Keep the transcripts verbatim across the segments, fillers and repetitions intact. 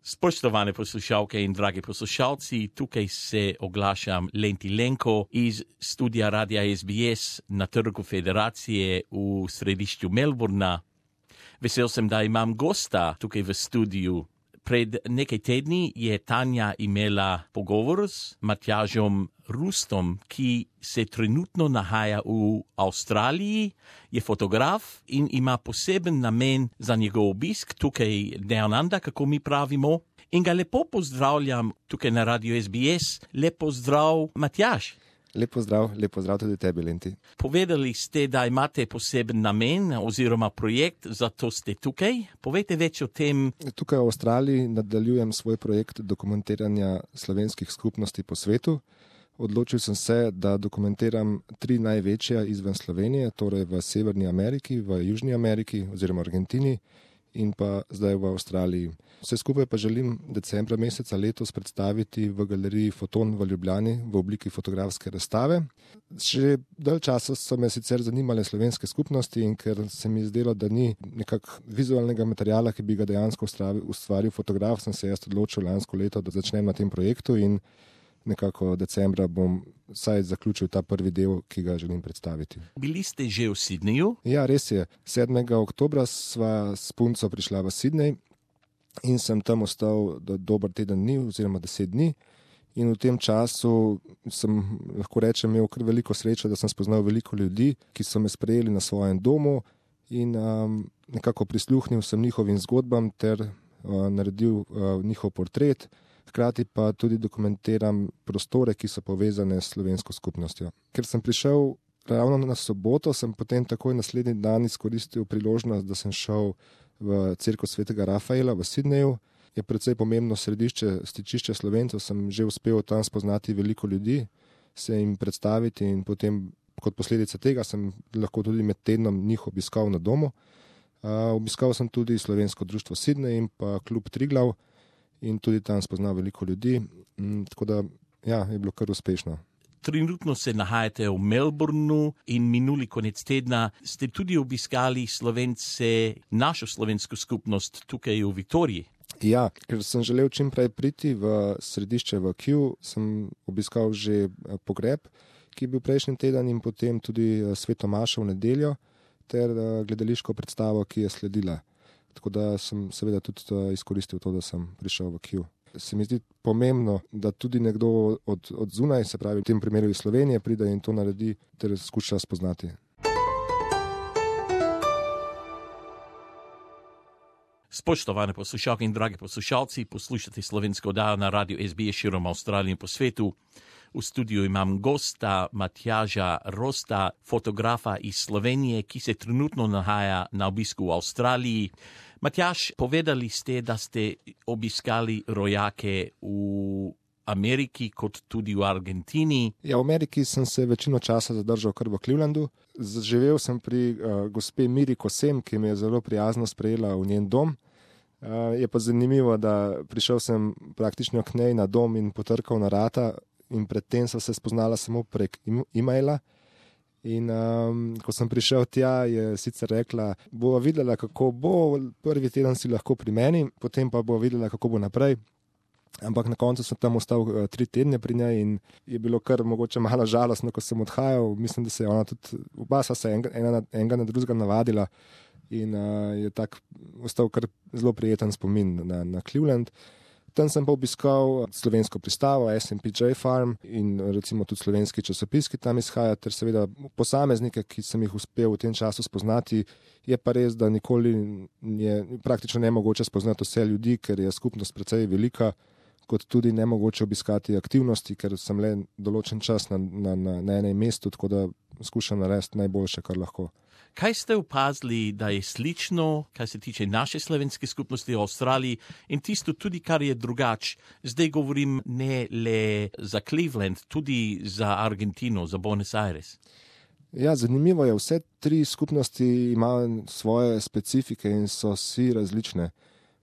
Spoštovane poslušalke in dragi poslušalci, tukaj se oglašam Lenti Lenko iz studija Radia S B S na Trgu Federacije v središču Melbourna. Vesel sem, da imam gosta tukaj v studiu. Pred nekaj tedni je Tanja imela pogovor s Matjažom Rustom, ki se trenutno nahaja v Avstraliji, je fotograf in ima poseben namen za njegov obisk tukaj down under, kako mi pravimo. In ga lepo pozdravljam tukaj na Radio S B S. Lep pozdrav, Matjaž. Lep pozdrav, lep pozdrav tudi tebi, Lenti. Povedali ste, da imate poseben namen oziroma projekt, zato ste tukaj. Povejte več o tem. Tukaj v Avstraliji nadaljujem svoj projekt dokumentiranja slovenskih skupnosti po svetu. Odločil sem se, da dokumentiram tri največje izven Slovenije, torej v Severni Ameriki, v Južni Ameriki oziroma Argentini in pa zdaj v Avstraliji. Vse skupaj pa želim decembra meseca letos predstaviti v galeriji Foton v Ljubljani v obliki fotografske razstave. Že dalj časa so me sicer zanimale slovenske skupnosti in ker se mi zdelo, da ni nekak vizualnega materiala, ki bi ga dejansko ustvaril fotograf, sem se jaz odločil lansko leto, da začnem na tem projektu in nekako decembra bom vsaj zaključil ta prvi del, ki ga želim predstaviti. Bili ste že v Sydneyju? Ja, res je. sedmega oktobra sva s punco prišla v Sydney in sem tam ostal dober teden dni oziroma deset dni. In v tem času sem, lahko rečem, imel kar veliko srečo, da sem spoznal veliko ljudi, ki so me sprejeli na svojem domu in um, nekako prisluhnil sem njihovim zgodbam ter uh, naredil uh, njihov portret. Hkrati pa tudi dokumentiram prostore, ki so povezane s slovensko skupnostjo. Ker sem prišel ravno na soboto, sem potem takoj naslednji dan izkoristil priložnost, da sem šel v cerkev svetega Rafaela v Sydneyju. Je precej pomembno središče, stičišče Slovencev, sem že uspel tam spoznati veliko ljudi, se jim predstaviti in potem kot posledica tega sem lahko tudi med tednom njih obiskal na domu. Uh, obiskal sem tudi slovensko društvo Sydney in pa klub Triglav in tudi tam spoznal veliko ljudi, mm, tako da ja, je bilo kar uspešno. Trenutno se nahajate v Melbournu in minuli konec tedna ste tudi obiskali Slovence, našo slovensko skupnost tukaj v Viktoriji. Ja, ker sem želel čim prej priti v središče v Kew, sem obiskal že pogreb, ki je bil prejšnji teden in potem tudi sveto mašo v nedeljo ter gledališko predstavo, ki je sledila. Tako da sem seveda tudi izkoristil to, da sem prišel v Kew. Se mi zdi pomembno, da tudi nekdo od, od zunaj, se pravi v tem primeru iz Slovenije, pride in to naredi ter skuša spoznati. Spoštovane poslušalke in dragi poslušalci, poslušate slovensko oddajo na Radio S B S širom Avstralije in po svetu. V studiu imam gosta Matjaža Rusta, fotografa iz Slovenije, ki se trenutno nahaja na obisku v Avstraliji. Matjaž, povedali ste, da ste obiskali rojake v Ameriki kot tudi v Argentini. Ja, v Ameriki sem se večino časa zadržal kar v Clevelandu. Živel sem pri uh, gospe Miri Kosem, ki me je zelo prijazno sprejela v njen dom. Uh, je pa zanimivo, da prišel sem praktično k njej na dom in potrkal na vrata in predtem sem se spoznala samo prek e-maila. In um, ko sem prišel tja, je sicer rekla, bova videla, kako bo, prvi teden si lahko pri meni, potem pa bova videla, kako bo naprej. Ampak na koncu sem tam ostal uh, tri tedne pri njej in je bilo kar mogoče malo žalostno, ko sem odhajal. Mislim, da se je ona tudi, oba sva se enega, ena, enega na drugega navadila in uh, je tak ostal kar zelo prijeten spomin na, na Cleveland. Tam sem pa obiskal slovensko pristavo, S and P J Farm in recimo tudi slovenski časopis, ki tam izhaja, ter seveda posameznike, ki sem jih uspel v tem času spoznati. Je pa res, da nikoli je praktično nemogoče spoznati vse ljudi, ker je skupnost precej velika, kot tudi nemogoče obiskati aktivnosti, ker sem le določen čas na, na, na, na enem mestu, tako da skušam narediti najboljše, kar lahko. Kaj ste opazili, da je slično, kaj se tiče naše slovenske skupnosti v Avstraliji in tisto tudi, kar je drugače? Zdaj govorim ne le za Cleveland, tudi za Argentino, za Buenos Aires. Ja, zanimivo je, vse tri skupnosti imajo svoje specifike in so vsi različne.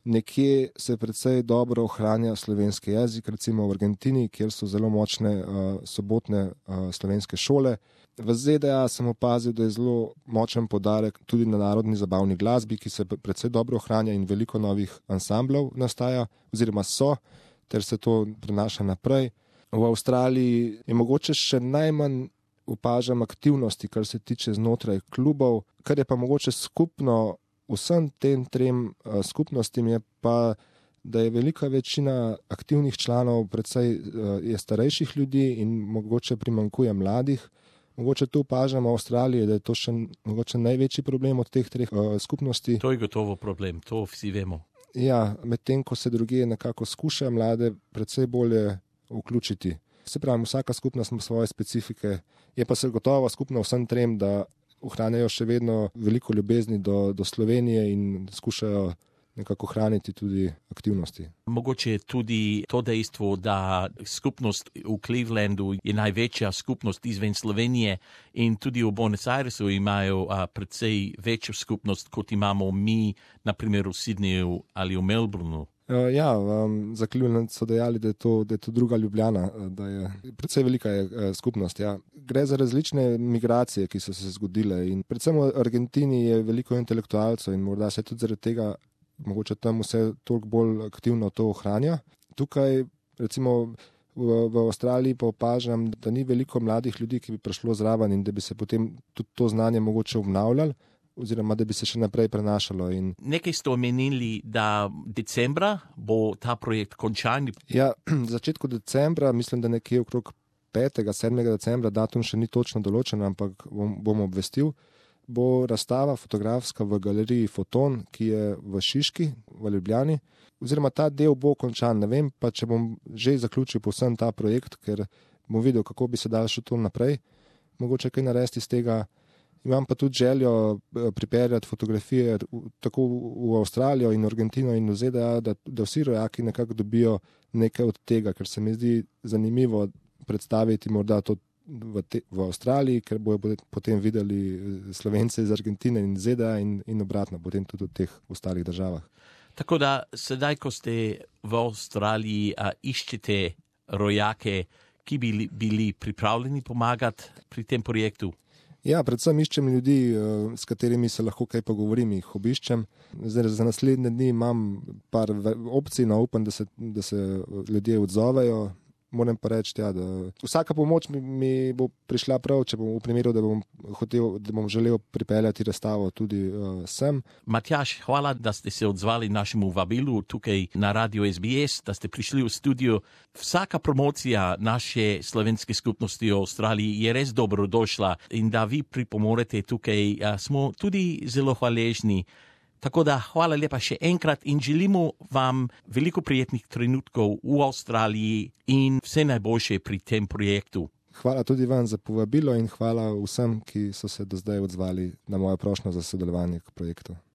Nekje se predvsej dobro ohranja slovenski jezik, recimo v Argentini, kjer so zelo močne uh, sobotne uh, slovenske šole. V Z D A sem opazil, da je zelo močen poudarek tudi na narodni zabavni glasbi, ki se predvsej dobro ohranja in veliko novih ansamblov nastaja, oziroma so, ter se to prenaša naprej. V Avstraliji je mogoče še najmanj opažam aktivnosti, kar se tiče znotraj klubov, kar je pa mogoče skupno vsem tem trem uh, skupnostim je pa, da je velika večina aktivnih članov predvsej uh, je starejših ljudi in mogoče primanjkuje mladih. Mogoče to opažamo v Avstraliji, da je to še mogoče največji problem od teh treh uh, skupnosti. To je gotovo problem, to vsi vemo. Ja, medtem ko se drugje nekako skuša mlade predvsej bolje vključiti. Se pravi, vsaka skupnost ima svoje specifike, je pa se gotovo skupno vsem trem, da ohranjajo še vedno veliko ljubezni do, do Slovenije in skušajo nekako hraniti tudi aktivnosti. Mogoče tudi to dejstvo, da skupnost v Clevelandu je največja skupnost izven Slovenije in tudi v Buenos Airesu imajo a, predvsej večjo skupnost, kot imamo mi, na primer v Sydneyju ali v Melbourneu. Uh, ja, um, za Cleveland so dejali, da je, to, da je to druga Ljubljana, da je predvsej velika je, uh, skupnost. Ja. Gre za različne migracije, ki so se zgodile in predvsem v Argentini je veliko intelektualcev in morda se tudi zaradi tega mogoče tam vse toliko bolj aktivno to ohranja. Tukaj recimo v, v Avstraliji pa opažam, da ni veliko mladih ljudi, ki bi prišlo zraven in da bi se potem tudi to znanje mogoče obnavljali, oziroma da bi se še naprej prenašalo. In nekaj ste omenili, da decembra bo ta projekt končan. Ja, v začetku decembra, mislim, da nekje okrog petega, sedmega decembra, datum še ni točno določen, ampak bom, bom obvestil, bo razstava fotografska v galeriji Foton, ki je v Šiški, v Ljubljani. Oziroma ta del bo končan, ne vem pa, če bom že zaključil povsem ta projekt, ker bom videl, kako bi se dal še to naprej. Mogoče kaj narediti iz tega. Imam pa tudi željo pripeljati fotografije tako v Avstralijo in Argentino in v Z D A, da, da vsi rojaki nekako dobijo nekaj od tega, ker se mi zdi zanimivo predstaviti morda to v, te, v Avstraliji, ker bojo potem videli Slovence iz Argentine in Z D A in, in obratno, potem tudi v teh ostalih državah. Tako da sedaj, ko ste v Avstraliji, a, iščete rojake, ki bi bili, bili pripravljeni pomagati pri tem projektu? Ja, predvsem iščem ljudi, s katerimi se lahko kaj pogovorim, jih obiščem. Zdaj, za naslednje dni imam par opcij, no, upam, da se, da se ljudje odzovejo. Moram pa reči, ja, da vsaka pomoč mi, mi bo prišla prav, če bom v primeru, da bom hotel, da bom želel pripeljati razstavo tudi uh, sem. Matjaž, hvala, da ste se odzvali našemu vabilu tukaj na Radio S B S, da ste prišli v studio. Vsaka promocija naše slovenske skupnosti v Avstraliji je res dobrodošla in da vi pripomorete tukaj, uh, smo tudi zelo hvaležni. Tako da hvala lepa še enkrat in želimo vam veliko prijetnih trenutkov v Avstraliji in vse najboljše pri tem projektu. Hvala tudi vam za povabilo in hvala vsem, ki so se do zdaj odzvali na mojo prošnjo za sodelovanje k projektu.